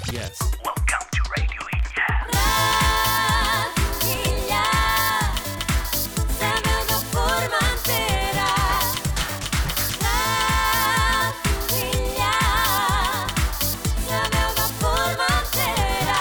Yes. Welcome to Radio Illa. Radio Illa, la veu de Formentera. Radio Illa, la veu de Formentera.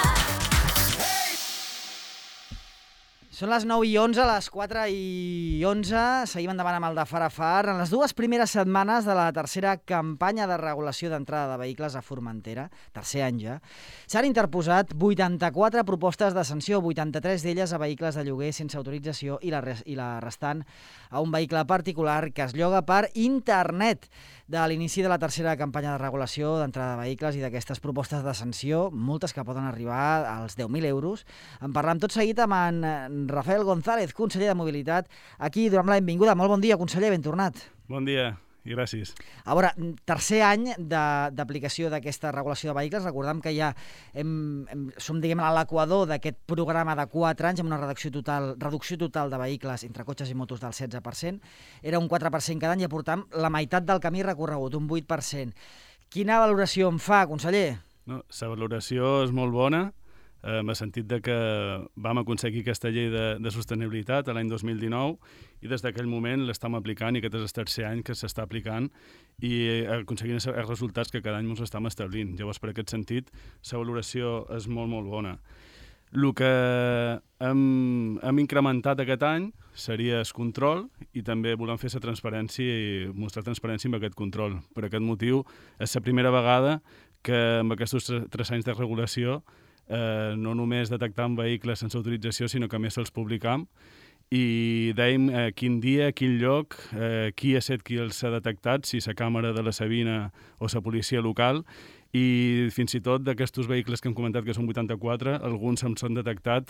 Són les 9:11, les 4:11, seguim endavant amb el de Far a Far. En les dues primeres setmanes de la tercera campanya de regulació d'entrada de vehicles a Formentera, tercer any ja, s'han interposat 84 propostes de sanció, 83 d'elles a vehicles de lloguer sense autorització i la restant a un vehicle particular que es lloga per internet. De l'inici de la tercera campanya de regulació d'entrada de vehicles i d'aquestes propostes de sanció, moltes que poden arribar als 10.000 euros, en parlam tot seguit amb en Rafael González, conseller de Mobilitat. Aquí donem la benvinguda. Molt bon dia, conseller, ben tornat. Bon dia i gràcies. A veure, tercer any d'aplicació d'aquesta regulació de vehicles. Recordem que ja som, diguem, a l'equador d'aquest programa de 4 anys amb una reducció total de vehicles entre cotxes i motos del 16%. Era un 4% cada any i ja portam la meitat del camí recorregut, un 8%. Quina valoració en fa, conseller? No, la valoració és molt bona, en el sentit de que vam aconseguir aquesta llei de sostenibilitat l'any 2019 i des d'aquell moment l'estem aplicant i aquest és el tercer any que s'està aplicant i aconseguint els resultats que cada any ens estem establint. Llavors, per aquest sentit, la valoració és molt, molt bona. El que hem incrementat aquest any seria el control i també volem fer la transparència i mostrar transparència amb aquest control. Per aquest motiu, és la primera vegada que amb aquests 3 anys de regulació no només detectam vehicles sense autorització, sinó que a més se'ls publicam i dèiem quin dia, quin lloc, qui ha set qui els ha detectat, si la càmera de la Sabina o la policia local, i fins i tot d'aquests vehicles que hem comentat que són 84, alguns se'm són detectat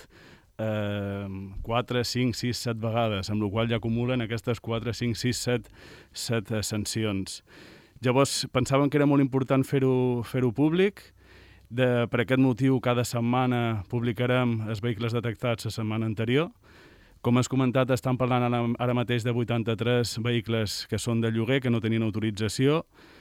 4, 5, 6, 7 vegades, amb la qual ja acumulen aquestes 4, 5, 6, 7 sancions. Llavors, pensàvem que era molt important fer-ho públic. Per aquest motiu, cada setmana publicarem els vehicles detectats la setmana anterior. Com has comentat, estan parlant ara mateix de 83 vehicles que són de lloguer, que no tenien autorització,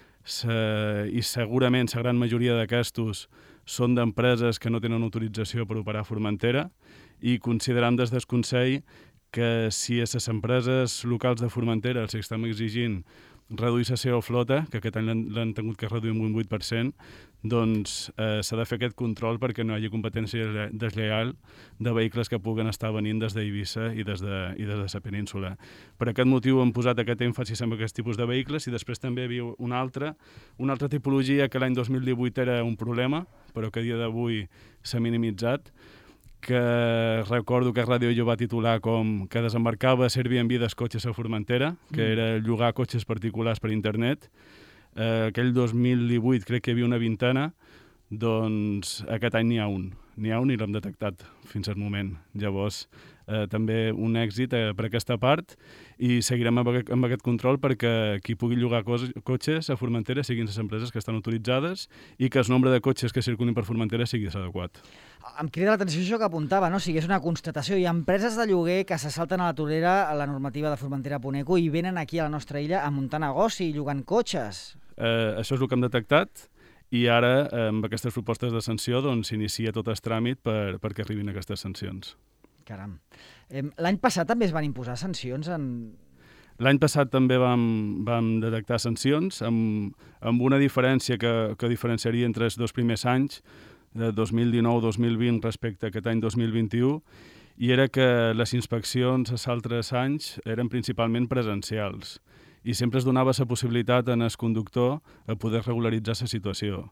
i segurament la gran majoria d'aquestos són d'empreses que no tenen autorització per operar a Formentera, i consideram des del Consell que si a les empreses locals de Formentera els estem exigint reduir la seva flota, que aquest any l'han tingut que reduir un 8%, doncs s'ha de fer aquest control perquè no hi hagi competència deslleial de vehicles que puguen estar venint des d'Eivissa i des de la península. Per aquest motiu hem posat aquest èmfasis en aquest tipus de vehicles i després també hi havia una altra tipologia que l'any 2018 era un problema, però que a dia d'avui s'ha minimitzat, que recordo que Ràdio Illa va titular com que desembarcava Airbnb dels cotxes a Formentera, que era llogar cotxes particulars per internet. Aquell 2018 crec que hi havia una vintena, doncs aquest any n'hi ha un i l'hem detectat fins al moment. Llavors, també un èxit per aquesta part i seguirem amb aquest control perquè qui pugui llogar cotxes a Formentera siguin les empreses que estan autoritzades i que el nombre de cotxes que circulin per Formentera sigui adequat. Em crida l'atenció això que apuntava, no? O sigui, és una constatació. Hi ha empreses de lloguer que se salten a la torera a la normativa de Formentera.eco i venen aquí a la nostra illa a muntar negoci llogant cotxes. Això és el que hem detectat i ara, amb aquestes propostes de sanció, doncs s'inicia tot el tràmit perquè arribin aquestes sancions. Caram. L'any passat també es van imposar sancions L'any passat també vam detectar sancions amb una diferència que diferenciaria entre els dos primers anys, de 2019-2020 respecte a aquest any 2021, i era que les inspeccions als altres anys eren principalment presencials i sempre es donava la possibilitat en el conductor a poder regularitzar la situació.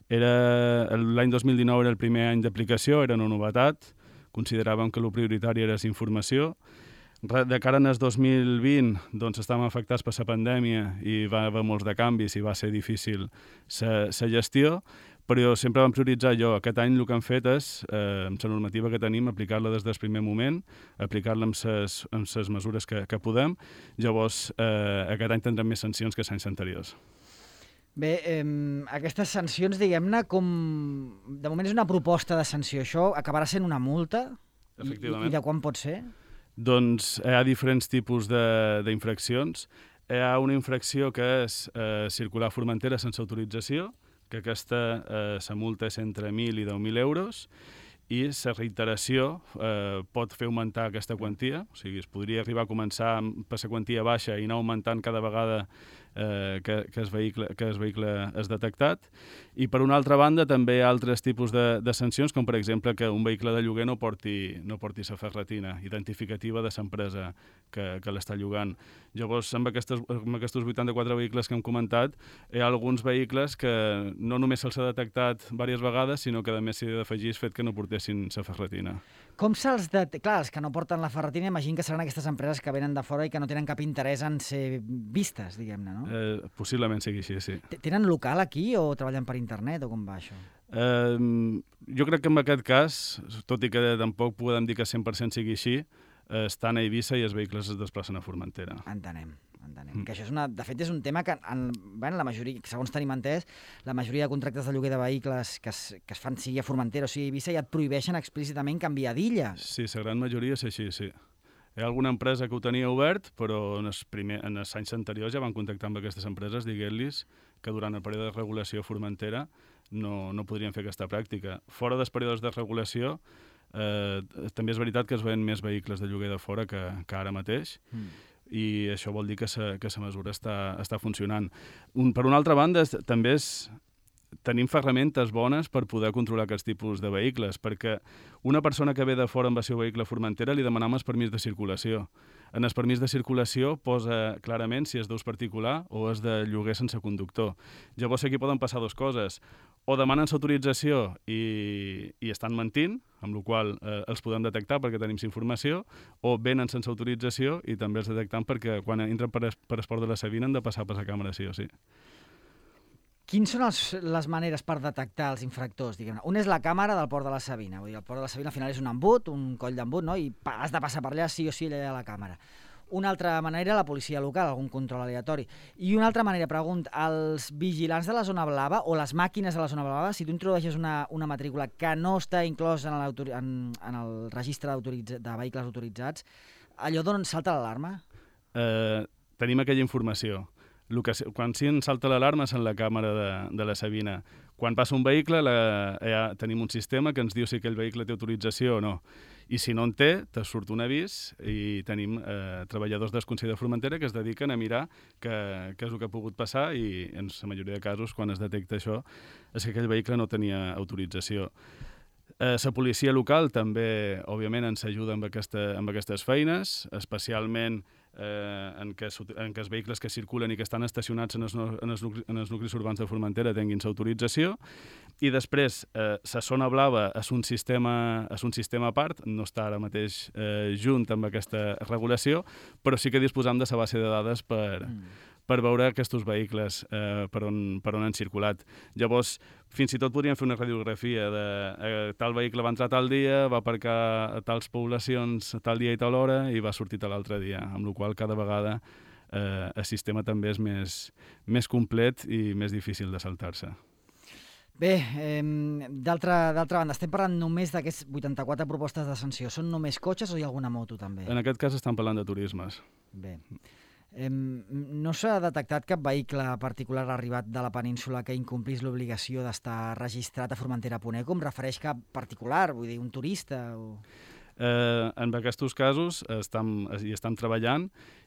L'any 2019 era el primer any d'aplicació, era una novetat, consideràvem que el prioritari era la informació. De cara al 2020 doncs, estàvem afectats per la pandèmia i va haver molts de canvis i va ser difícil la gestió, però sempre vam prioritzar allò. Aquest any el que hem fet és, amb la normativa que tenim, aplicar-la des del primer moment, aplicar-la amb les mesures que podem. Llavors, aquest any tindrem més sancions que els anys anteriors. Bé, aquestes sancions, diguem-ne, de moment és una proposta de sanció. Això acabarà sent una multa? Efectivament. I de quan pot ser? Doncs hi ha diferents tipus d'infraccions. Hi ha una infracció que és circular a Formentera sense autorització, que aquesta la multa és entre 1.000 i 10.000 euros, i la reiteració pot fer augmentar aquesta quantia, o sigui, es podria arribar a començar per la quantia baixa i anar augmentant cada vegada que el vehicle és detectat. I per una altra banda també hi ha altres tipus de sancions, com per exemple que un vehicle de lloguer no porti la ferretina identificativa de l'empresa que l'està llogant. Llavors, amb aquests 84 vehicles que hem comentat, hi ha alguns vehicles que no només se'ls ha detectat diverses vegades, sinó que a més s'hi ha d'afegir el fet que no portessin la ferretina. Com se'ls Clar, els que no porten la ferretina, imagino que seran aquestes empreses que venen de fora i que no tenen cap interès en ser vistes, diguem-ne, no? Possiblement sigui així, sí. Tenen local aquí o treballen per internet o com va això? Jo crec que en aquest cas, tot i que tampoc podem dir que 100% sigui així, estan a Eivissa i els vehicles es desplacen a Formentera. Entenem. Que això de fet, és un tema que, la majoria, segons tenim entès, la majoria de contractes de lloguer de vehicles que es fan sigui a Formentera o sigui a Eivissa ja et prohibeixen explícitament canviar d'illa. Sí, la gran majoria és així, sí. Hi ha alguna empresa que ho tenia obert, però en els anys anteriors ja van contactar amb aquestes empreses dient-los que durant el període de regulació a Formentera no podrien fer aquesta pràctica. Fora dels períodes de regulació, també és veritat que es veuen més vehicles de lloguer de fora que ara mateix, i això vol dir que la mesura està funcionant. Per una altra banda, també tenim ferramentes bones per poder controlar aquests tipus de vehicles, perquè una persona que ve de fora amb el seu vehicle a Formentera li demanam el permís de circulació. En el permís de circulació posa clarament si és d'ús particular o és de lloguer sense conductor. Llavors aquí poden passar dues coses. O demanen l'autorització i estan mentint, amb la qual els podem detectar perquè tenim informació, o venen sense autorització i també els detectam perquè quan entren per esport de la Sabina han de passar per la càmera sí o sí. Quines són les maneres per detectar els infractors, diguem-ne? Un és la càmera del Port de la Sabina. Vull dir, el Port de la Sabina al final és un embut, un coll d'embut, no? I has de passar per allà sí o sí, allà hi ha la càmera. Una altra manera, la policia local, algun control aleatori. I una altra manera, els vigilants de la zona blava o les màquines de la zona blava, si tu introdueixes una matrícula que no està inclosa en el registre de vehicles autoritzats, allò d'on salta l'alarma? Tenim aquella informació. Quan sí ens salta l'alarma és en la càmera de la Sabina. Quan passa un vehicle tenim un sistema que ens diu si aquell vehicle té autorització o no. I si no en té, te surt un avís i tenim treballadors del Consell de Formentera que es dediquen a mirar què és el que ha pogut passar i en la majoria de casos, quan es detecta això, és que aquell vehicle no tenia autorització. La policia local també, òbviament, ens ajuda amb aquestes feines, especialment en què els vehicles que circulen i que estan estacionats en els nuclis urbans de Formentera tinguin l'autorització. I després, la zona blava és un sistema a part, no està ara mateix junt amb aquesta regulació, però sí que disposam de la base de dades per veure aquests vehicles per on han circulat. Llavors, fins i tot podríem fer una radiografia de tal vehicle va entrar tal dia, va aparcar a tals poblacions a tal dia i tal hora i va sortir tal altre dia, amb la qual cada vegada el sistema també és més complet i més difícil de saltar-se. Bé, d'altra banda, estem parlant només d'aquests 84 propostes de sanció. Són només cotxes o hi ha alguna moto també? En aquest cas estan parlant de turismes. Bé. No s'ha detectat cap vehicle particular arribat de la península que incomplís l'obligació d'estar registrat a Formentera.e, com refereix cap particular, vull dir, un turista? En aquests casos hi estan treballant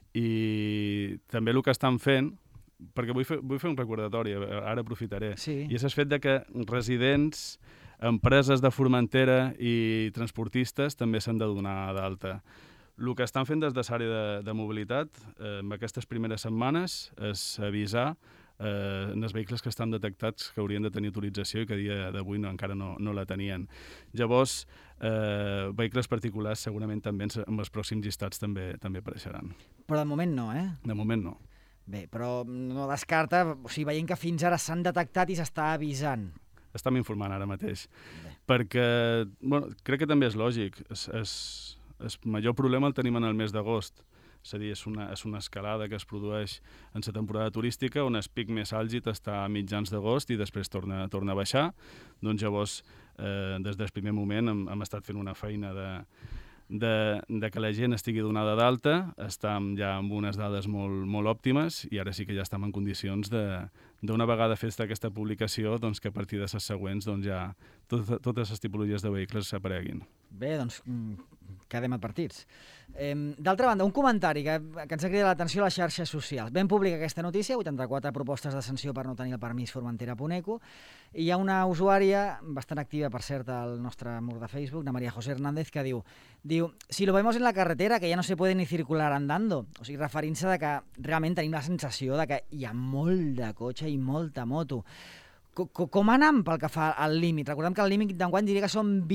i també el que estan fent, perquè vull fer un recordatori, ara aprofitaré, sí. I és el fet que residents, empreses de Formentera i transportistes també s'han de donar d'alta. El que estan fent des de l'àrea de mobilitat en aquestes primeres setmanes és avisar en els vehicles que estan detectats que haurien de tenir autorització i que a dia d'avui encara no la tenien. Llavors, vehicles particulars segurament també en els pròxims llistats també apareixeran. Però de moment no, eh? De moment no. Bé, però no descarta, o sigui, veient que fins ara s'han detectat i s'està avisant. Estem informant ara mateix. Perquè, crec que també és lògic. El major problema el tenim en el mes d'agost. És a dir, és una escalada que es produeix en la temporada turística on el pic més àlgid està a mitjans d'agost i després torna a baixar. Doncs llavors, des del primer moment hem estat fent una feina de que la gent estigui donada d'alta, estem ja amb unes dades molt òptimes i ara sí que ja estem en condicions d'una vegada festa aquesta publicació, doncs que a partir de les següents doncs ja totes les tipologies de vehicles s'apareguin. Bé, doncs quedem advertits. D'altra banda, un comentari que ens ha cridat l'atenció a les xarxes socials. Ben pública aquesta notícia, 84 propostes de sanció per no tenir el permís Formentera-Puneco, i hi ha una usuària, bastant activa, per cert, al nostre mur de Facebook, de María José Hernández, que diu, si lo vemos en la carretera, que ya no se puede ni circular andando. O sigui, referint-se de que realment tenim la sensació de que hi ha molt de cotxe i molta moto. Com anem pel que fa al límit? Recordem que el límit d'enguany diria que són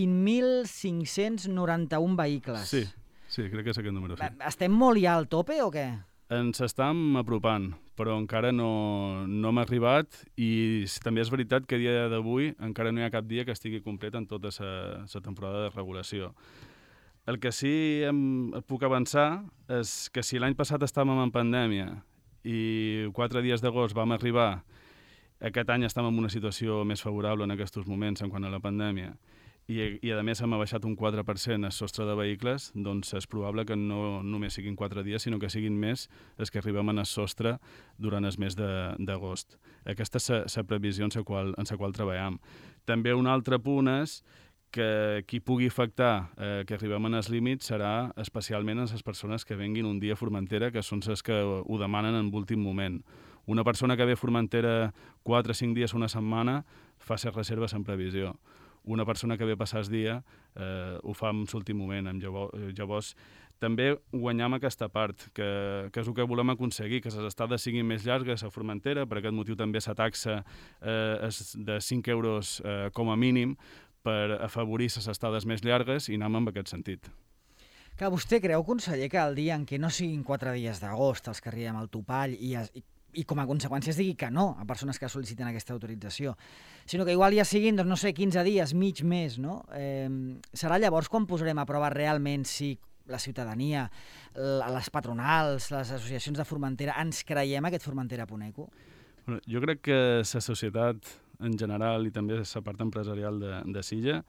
20.591 vehicles. Sí, crec que és aquest número, sí. Estem molt ja al tope o què? Ens estem apropant, però encara no hem arribat i també és veritat que a dia d'avui encara no hi ha cap dia que estigui complet en tota la temporada de regulació. El que sí puc avançar és que si l'any passat estàvem en pandèmia i 4 dies d'agost vam arribar, aquest any estem en una situació més favorable en aquests moments en quant a la pandèmia i a més hem abaixat un 4% el sostre de vehicles, doncs és probable que no només siguin 4 dies, sinó que siguin més els que arribem en el sostre durant el mes d'agost. Aquesta és la previsió en la qual treballem. També un altre punt és que qui pugui afectar que arribem en els límits serà especialment les persones que venguin un dia a Formentera, que són les que ho demanen en l'últim moment. Una persona que ve a Formentera 4 o 5 dies una setmana fa les reserves en previsió. Una persona que ve a passar el dia ho fa en l'últim moment. Llavors, també guanyam aquesta part, que és el que volem aconseguir, que les estades siguin més llargues a Formentera. Per aquest motiu també la taxa és de 5 euros com a mínim per afavorir les estades més llargues i anem en aquest sentit. Que vostè creu, conseller, que el dia en què no siguin 4 dies d'agost els que arribem al topall i com a conseqüència es digui que no a persones que sol·liciten aquesta autorització, sinó que igual ja siguin, doncs, no sé, 15 dies, mig mes, no? Serà llavors quan posarem a prova realment si la ciutadania, les patronals, les associacions de Formentera, ens creiem aquest Formentera-Puneco? Bueno, jo crec que la societat en general i també la part empresarial de Silla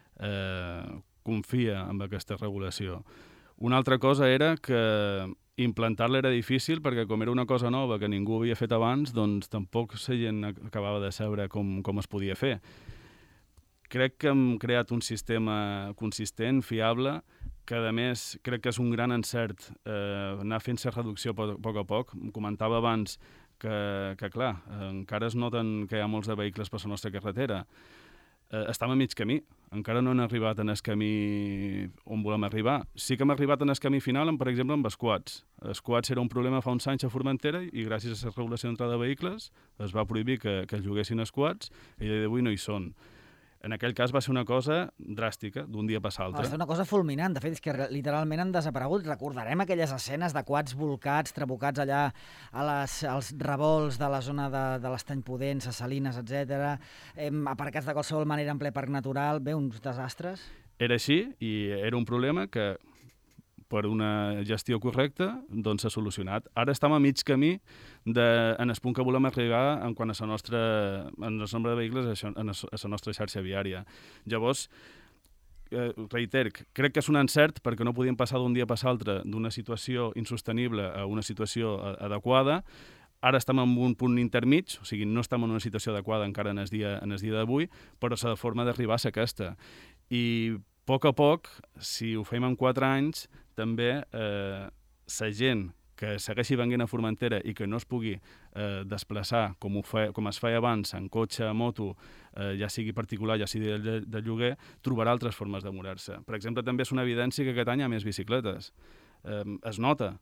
confia en aquesta regulació. Una altra cosa era que implantar-la era difícil perquè com era una cosa nova que ningú havia fet abans, doncs tampoc la gent acabava de saber com es podia fer. Crec que hem creat un sistema consistent, fiable, que a més crec que és un gran encert anar fent la reducció a poc a poc. Em comentava abans que clar, encara es noten que hi ha molts de vehicles per la nostra carretera. Estem a mig camí, encara no hem arribat en el camí on volem arribar. Sí que hem arribat en el camí final, per exemple, amb els quads. Els quads era un problema fa uns anys a Formentera i gràcies a la regulació d'entrada de vehicles es va prohibir que es lloguessin els quads i d'avui no hi són. En aquell cas va ser una cosa dràstica, d'un dia a passar l'altre. Va ser una cosa fulminant. De fet, és que literalment han desaparegut. Recordarem aquelles escenes de quads volcats, trabucats allà als revolts de la zona de l'Estany Pudent, Ses Salines, etc. Aparcats de qualsevol manera en ple parc natural. Bé, uns desastres. Era així i era un problema que per una gestió correcta, doncs s'ha solucionat. Ara estem a mig camí en el punt que volem arribar en quant a el nombre de vehicles a la nostra xarxa viària. Llavors, reiter, crec que és un encert perquè no podíem passar d'un dia a passar l'altre d'una situació insostenible a una situació adequada. Ara estem en un punt intermig, o sigui, no estem en una situació adequada encara en el dia d'avui, però la forma d'arribar és aquesta. I a poc, si ho fem en 4 anys, també la gent que segueixi venint a Formentera i que no es pugui desplaçar com es feia abans, en cotxe, moto, ja sigui particular, ja sigui de lloguer, trobarà altres formes de moure-se. Per exemple, també és una evidència que aquest any hi ha més bicicletes. Es nota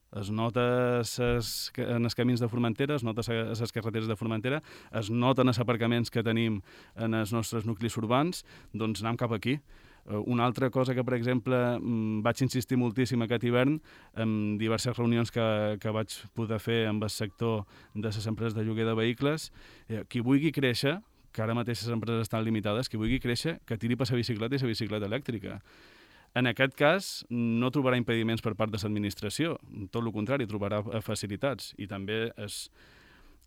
en els camins de Formentera, es nota a les carreteres de Formentera, es noten els aparcaments que tenim en els nostres nuclis urbans, doncs anem cap aquí. Una altra cosa que, per exemple, vaig insistir moltíssim aquest hivern en diverses reunions que vaig poder fer amb el sector de les empreses de lloguer de vehicles, qui vulgui créixer, que ara mateix les empreses estan limitades, qui vulgui créixer, que tiri per la bicicleta i la bicicleta elèctrica. En aquest cas, no trobarà impediments per part de l'administració, tot el contrari, trobarà facilitats. I també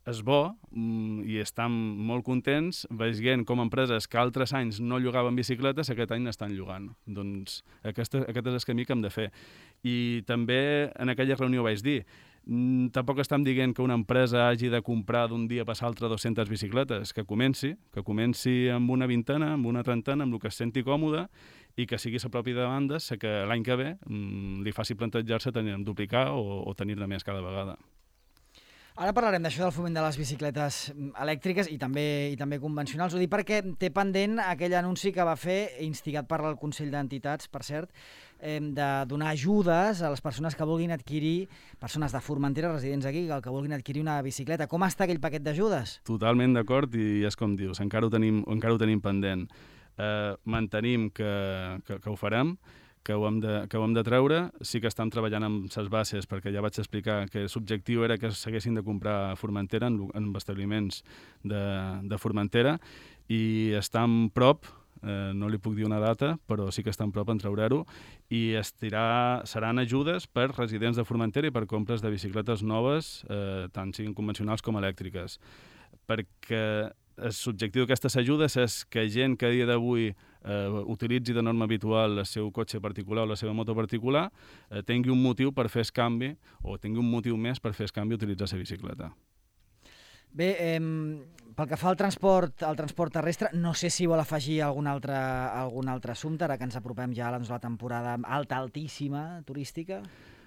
és bo i estan molt contents veient com empreses que altres anys no llogaven bicicletes aquest any n'estan llogant. Doncs aquest és el camí que hem de fer. I també en aquella reunió vaig dir tampoc estem dient que una empresa hagi de comprar d'un dia per l'altre 200 bicicletes, que comenci amb una vintena, amb una trentena, amb el que es senti còmode i que sigui la pròpia demanda, que l'any que ve li faci plantejar-se duplicar o tenir-ne més cada vegada. Ara parlarem d'això del foment de les bicicletes elèctriques i també convencionals. Ho dic perquè té pendent aquell anunci que va fer, instigat per el Consell d'Entitats, per cert, de donar ajudes a les persones que vulguin adquirir, persones de Formentera, residents aquí, que vulguin adquirir una bicicleta. Com està aquell paquet d'ajudes? Totalment d'acord i és com dius, encara ho tenim pendent. Mantenim que ho farem, que ho hem de treure. Sí que estan treballant amb les bases, perquè ja vaig explicar que l'objectiu era que s'haguessin de comprar a Formentera, en establiments de Formentera, i estan prop, no li puc dir una data, però sí que estan prop en treure-ho, i seran ajudes per residents de Formentera i per compres de bicicletes noves, tant siguin convencionals com elèctriques. Perquè l'objectiu d'aquestes ajudes és que gent que a dia d'avui utilitzi de norma habitual el seu cotxe particular o la seva moto particular tingui un motiu per fer el canvi o tingui un motiu més per fer el canvi i utilitzar la bicicleta. Bé, pel que fa al transport terrestre, no sé si vol afegir algun altre assumpte, ara que ens apropem ja a la temporada altíssima turística.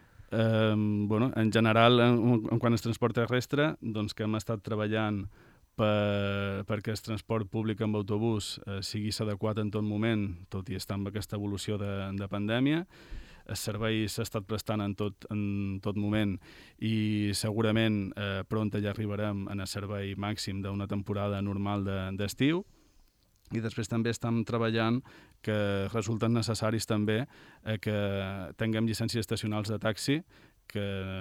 En general, quant al transport terrestre, doncs que hem estat treballant perquè el transport públic amb autobús sigui adequat en tot moment, tot i estar amb aquesta evolució de pandèmia. El servei s'ha estat prestant en tot moment i segurament pront ja arribarem en el servei màxim d'una temporada normal d'estiu. I després també estem treballant que resulten necessaris també que tinguem llicències estacionals de taxi, que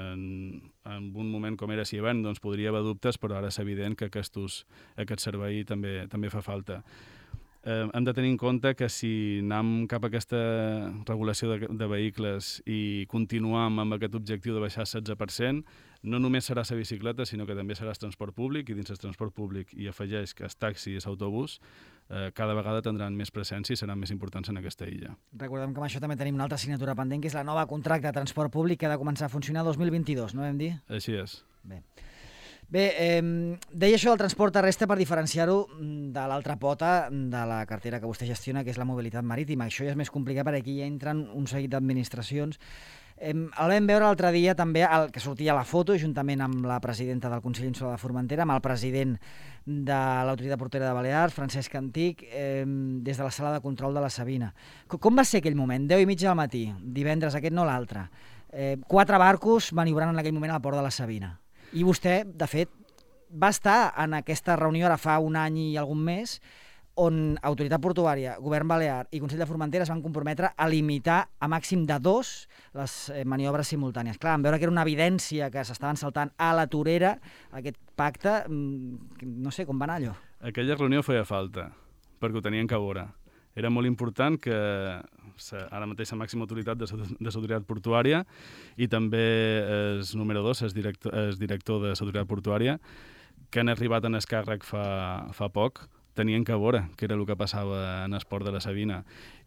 en un moment com era hivern doncs podria haver dubtes, però ara és evident que aquest servei també fa falta. Hem de tenir en compte que si anem cap a aquesta regulació de vehicles i continuem amb aquest objectiu de baixar el 16%, no només serà la bicicleta, sinó que també serà el transport públic, i dins el transport públic hi afegeix que el taxi i l'autobús cada vegada tindran més presència i seran més importants en aquesta illa. Recordem que amb això també tenim una altra assignatura pendent, que és la nova contracte de transport públic que ha de començar a funcionar 2022, no vam dir? Així és. Bé, deia això del transport terrestre per diferenciar-ho de l'altra pota de la cartera que vostè gestiona, que és la mobilitat marítima. Això ja és més complicat perquè aquí ja entren un seguit d'administracions. El vam veure l'altre dia també, que sortia a la foto, juntament amb la presidenta del Consell Insular de Formentera, amb el president de l'Autoritat Portuària de Balears, Francesc Antic, des de la sala de control de la Sabina. Com va ser aquell moment? 10:30 del matí, divendres, aquest no l'altre. 4 barcos maniobrant en aquell moment a la port de la Sabina. I vostè, de fet, va estar en aquesta reunió ara fa un any i algun mes, on Autoritat Portuària, Govern Balear i Consell de Formentera es van comprometre a limitar a màxim de 2 les maniobres simultànies. Clar, en veure que era una evidència que s'estaven saltant a la torera aquest pacte, no sé, com va anar allò? Aquella reunió feia falta, perquè ho tenien que veure. Era molt important que ara mateix la màxima autoritat de l'autoritat portuària i també el número 2, el director de l'autoritat portuària, que han arribat en el càrrec fa poc, tenien que veure què era el que passava en el port de la Sabina.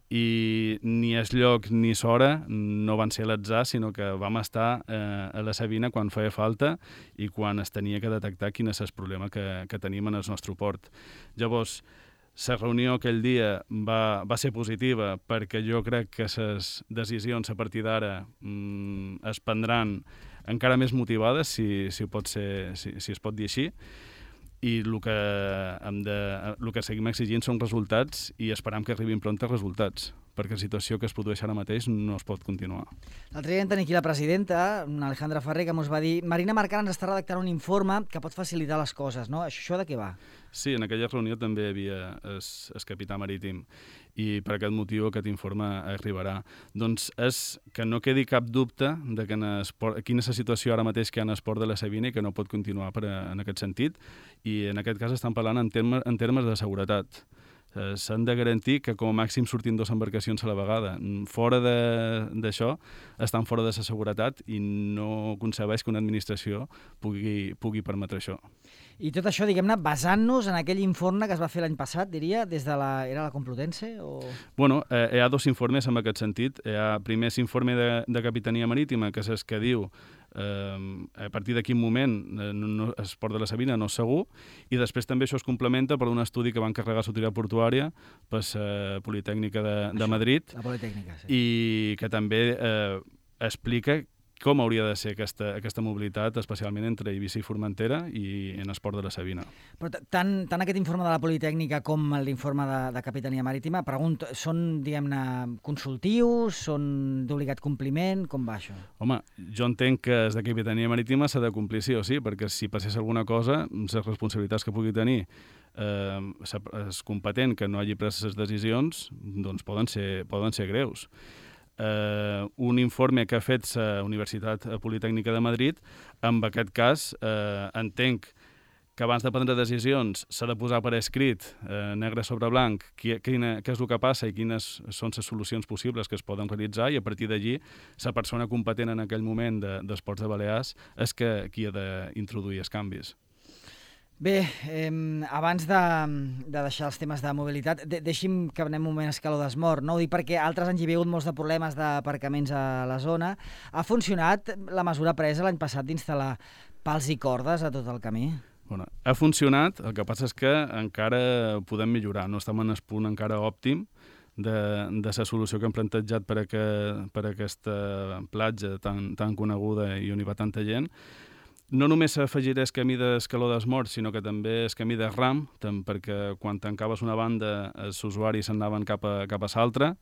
I ni el lloc ni l'hora no van ser a l'atzar, sinó que vam estar a la Sabina quan feia falta i quan es tenia que detectar quin és el problema que tenim en el nostre port. Llavors, la reunió aquell dia va ser positiva perquè jo crec que les decisions a partir d'ara es prendran encara més motivades, si es pot dir així, i el que seguim exigint són resultats i esperam que arribin pront els resultats, perquè la situació que es produeix ara mateix no es pot continuar. L'altre dia tenim aquí la presidenta, Alejandra Ferrer, que ens va dir Marina Marcant ens està redactant un informe que pot facilitar les coses, no? Això de què va? Sí, en aquella reunió també hi havia el capità marítim i per aquest motiu aquest informe arribarà. Doncs és que no quedi cap dubte de quina és la situació ara mateix que hi ha en el port de la Sabina i que no pot continuar en aquest sentit, i en aquest cas estan parlant en termes de seguretat. s'han de garantir que com a màxim surtin 2 embarcacions a la vegada. Fora d'això, estan fora de la seguretat i no concebeix que una administració pugui permetre això. I tot això, diguem-ne, basant-nos en aquell informe que es va fer l'any passat, diria, des de era la Complutense? O... Bueno, hi ha 2 informes en aquest sentit. Hi ha primer l'informe de Capitania Marítima, que és el que diu a partir de quin moment el port de la Sabina no és segur, i després també això es complementa per un estudi que va encarregar l'autoritat portuària per la Politècnica de Madrid, La Politècnica, sí. i que també explica com hauria de ser aquesta mobilitat, especialment entre Eivissa i Formentera i en el port de la Sabina. Però tant aquest informe de la Politècnica com l'informe de Capitania Marítima, pregunto, són, diguem-ne, consultius, són d'obligat compliment? Com va això? Home, jo entenc que des de Capitania Marítima s'ha de complir sí o sí, perquè si passés alguna cosa, les responsabilitats que pugui tenir és competent que no hagi pres les decisions, doncs poden ser greus. Un informe que ha fet la Universitat Politècnica de Madrid, en aquest cas entenc que abans de prendre decisions s'ha de posar per escrit, negre sobre blanc, què és el que passa i quines són les solucions possibles que es poden realitzar, i a partir d'allí la persona competent en aquell moment dels Ports de Balears és qui ha d'introduir els canvis. Bé, abans de deixar els temes de mobilitat, deixi'm que anem un moment a escaló d'esmort. No ho dic perquè altres anys hi ha hagut molts de problemes d'aparcaments a la zona. Ha funcionat la mesura presa l'any passat d'instal·lar pals i cordes a tot el camí? Bueno, ha funcionat, el que passa és que encara podem millorar, no estem en el punt encara òptim de la solució que hem plantejat per aquesta platja tan coneguda i on hi va tanta gent. No només s'afegirà el camí d'escaló d'esmort, sinó que també el camí de ram, perquè quan tancaves una banda els usuaris s'anaven cap a l'altra.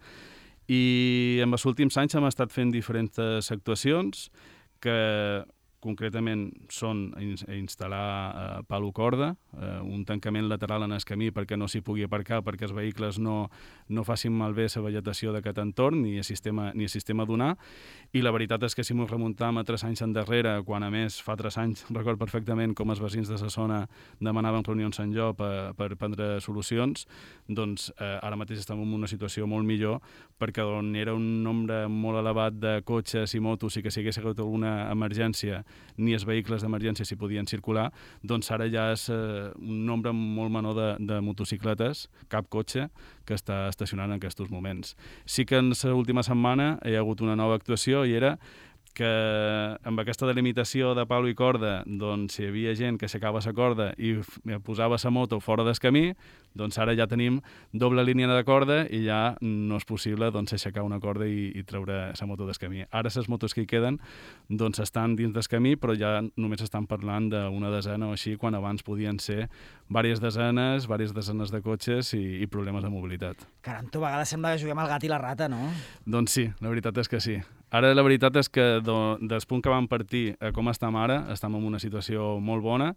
I en els últims anys hem estat fent diferents actuacions que concretament són instal·lar pal o corda, un tancament lateral en el camí perquè no s'hi pugui aparcar, perquè els vehicles no facin malbé la vegetació d'aquest entorn ni el sistema dunar. I la veritat és que si ens remuntam a 3 anys endarrere, quan a més fa 3 anys record perfectament com els veïns de la zona demanaven reunions en lloc per prendre solucions, doncs ara mateix estem en una situació molt millor, perquè on era un nombre molt elevat de cotxes i motos i que si hagués hagut alguna emergència ni els vehicles d'emergència s'hi podien circular, doncs ara ja és un nombre molt menor de motocicletes, cap cotxe, que està estacionant en aquests moments. Sí que en l'última setmana hi ha hagut una nova actuació i era que amb aquesta delimitació de pal i corda, doncs si hi havia gent que aixecava la corda i posava la moto fora del camí, doncs ara ja tenim doble línia de corda i ja no és possible doncs, aixecar una corda i treure la moto del camí. Ara les motos que hi queden doncs, estan dins del camí, però ja només estan parlant d'una desena o així, quan abans podien ser diverses desenes de cotxes i problemes de mobilitat. Caram, tu a vegades sembla que juguem al gat i la rata, no? Doncs sí, la veritat és que sí. Ara la veritat és que del punt que vam partir a com estem ara, estem en una situació molt bona,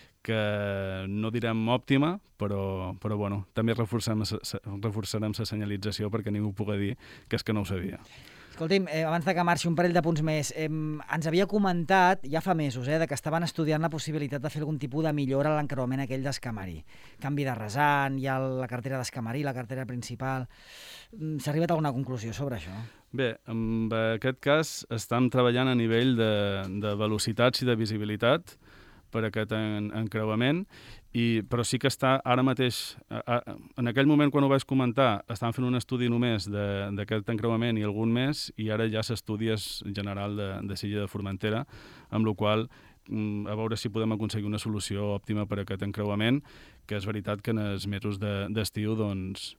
que no direm òptima, però bueno, també reforçarem la senyalització perquè ningú pugui dir que és que no ho sabia. Escolti'm, abans de que marxi un parell de punts més, ens havia comentat, ja fa mesos, de que estaven estudiant la possibilitat de fer algun tipus de millora a l'encreuament aquell d'Escamarí. Canvi de rasant, hi ha la carretera d'Escamarí, la carretera principal. S'ha arribat a alguna conclusió sobre això? Bé, en aquest cas estem treballant a nivell de velocitats i de visibilitat per aquest encreuament, però sí que està ara mateix, en aquell moment quan ho vaig comentar, estàvem fent un estudi només d'aquest encreuament i algun més, i ara ja l'estudi és general de Silla de Formentera, amb la qual a veure si podem aconseguir una solució òptima per a aquest encreuament, que és veritat que en els mesos d'estiu doncs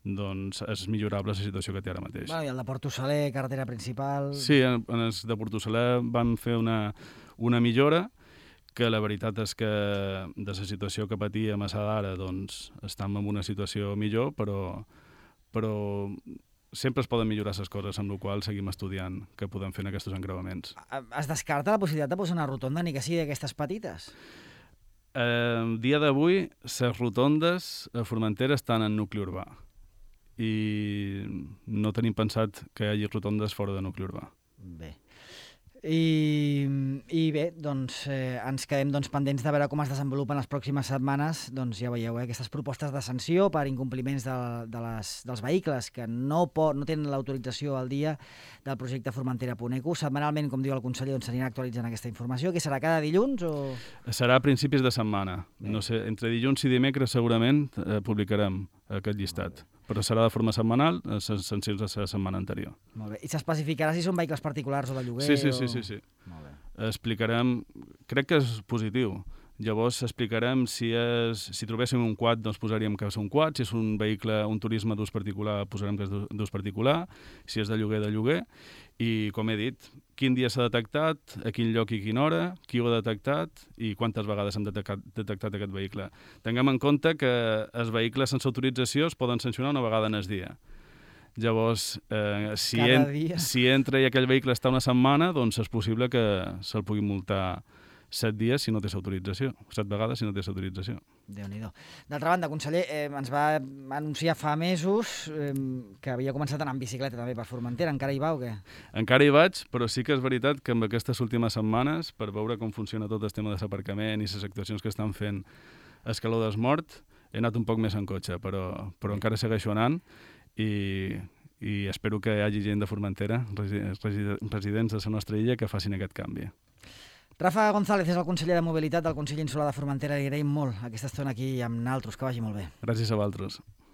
és millorable la situació que té ara mateix. Bueno, i el de Portosaler, carretera principal... Sí, en els de Portosaler van fer una millora, que la veritat és que de la situació que patíem a d'ara doncs estem en una situació millor, però sempre es poden millorar les coses, amb la qual seguim estudiant què podem fer en aquests encreuaments. Es descarta la possibilitat de posar una rotonda, ni que sigui d'aquestes petites? Dia d'avui, les rotondes a Formentera estan en nucli urbà i no tenim pensat que hi hagi rotondes fora de nucli urbà. Bé. I bé, doncs ens quedem pendents de veure com es desenvolupen les pròximes setmanes. Doncs ja veieu, aquestes propostes de sanció per incompliments dels vehicles que no tenen l'autorització al dia del projecte Formentera.eco. Setmanalment, com diu el conseller, doncs s'anirà actualitzant aquesta informació. Que serà cada dilluns o...? Serà a principis de setmana. No sé, entre dilluns i dimecres segurament publicarem aquest llistat. Però serà de forma setmanal, sancions de la setmana anterior. Molt bé. I s'especificarà si són vehicles particulars o de lloguer? Sí. Molt bé. Explicarem, crec que és positiu. Llavors explicarem si trobéssim un quad, doncs posaríem que és un quad, si és un vehicle, un turisme d'ús particular, posarem que és d'ús particular, si és de lloguer, i com he dit, quin dia s'ha detectat, a quin lloc i quina hora, qui ho ha detectat i quantes vegades hem detectat aquest vehicle. Tinguem en compte que els vehicles sense autorització es poden sancionar una vegada en el dia. Llavors, si entra i aquell vehicle està una setmana, doncs és possible que se'l pugui multar 7 dies si no té autorització, 7 vegades si no té autorització. Déu-n'hi-do. D'altra banda, conseller, ens va anunciar fa mesos que havia començat a anar en bicicleta també per Formentera. Encara hi va o què? Encara hi vaig, però sí que és veritat que amb aquestes últimes setmanes, per veure com funciona tot el tema de l'aparcament i les actuacions que estan fent a Escaló d'Esmort, he anat un poc més en cotxe, però encara segueixo anant i espero que hi hagi gent de Formentera, residents de la nostra illa, que facin aquest canvi. Rafa González és el conseller de Mobilitat del Consell Insular de Formentera. Li agraïm molt aquesta estona aquí amb naltros. Que vagi molt bé. Gràcies a vosaltres.